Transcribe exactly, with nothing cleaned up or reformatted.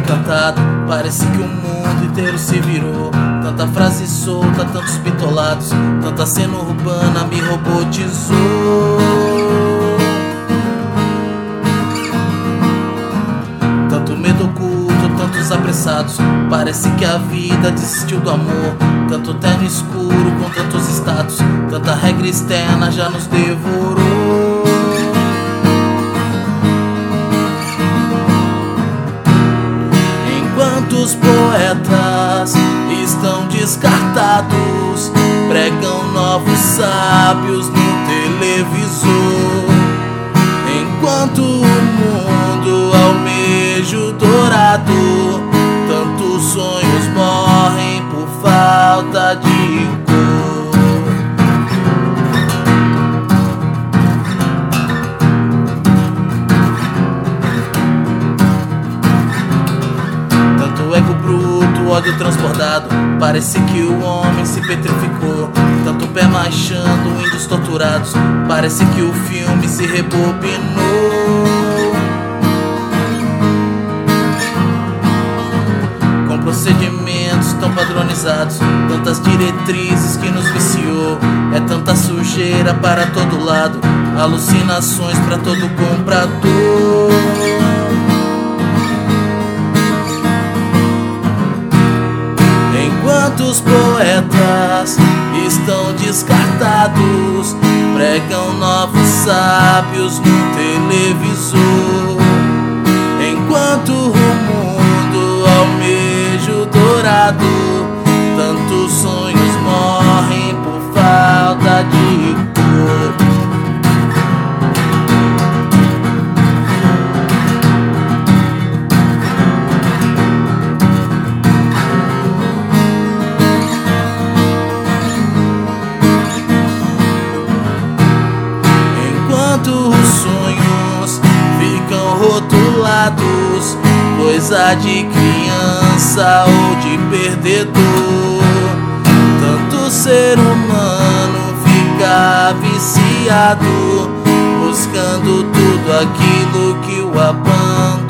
encantado, parece que o mundo inteiro se virou. Tanta frase solta, tantos bitolados, tanta cena urbana me robotizou. Tanto medo oculto, tantos apressados, parece que a vida desistiu do amor. Tanto terno escuro com tantos status, tanta regra externa já nos devorou. Enquanto os poetas estão descartados, pregam novos sábios no televisor. Enquanto o mundo almeja o dourado, tantos sonhos morrem por falta de cor. Tanto ego bruto, ódio transbordado, parece que o homem se petrificou. Tanto pé marchando, índios torturados, parece que o filme se rebobinou. Com procedimentos tão padronizados, tantas diretrizes que nos viciou. É tanta sujeira para todo lado, alucinações para todo comprador. Enquanto os poetas estão descartados, pregam novos sábios no televisor. Enquanto o mundo almeja o dourado, tantos sonhos morrem por falta de cor. Os sonhos ficam rotulados, coisa de criança ou de perdedor. Tanto ser humano fica viciado, buscando tudo aquilo que o abandona.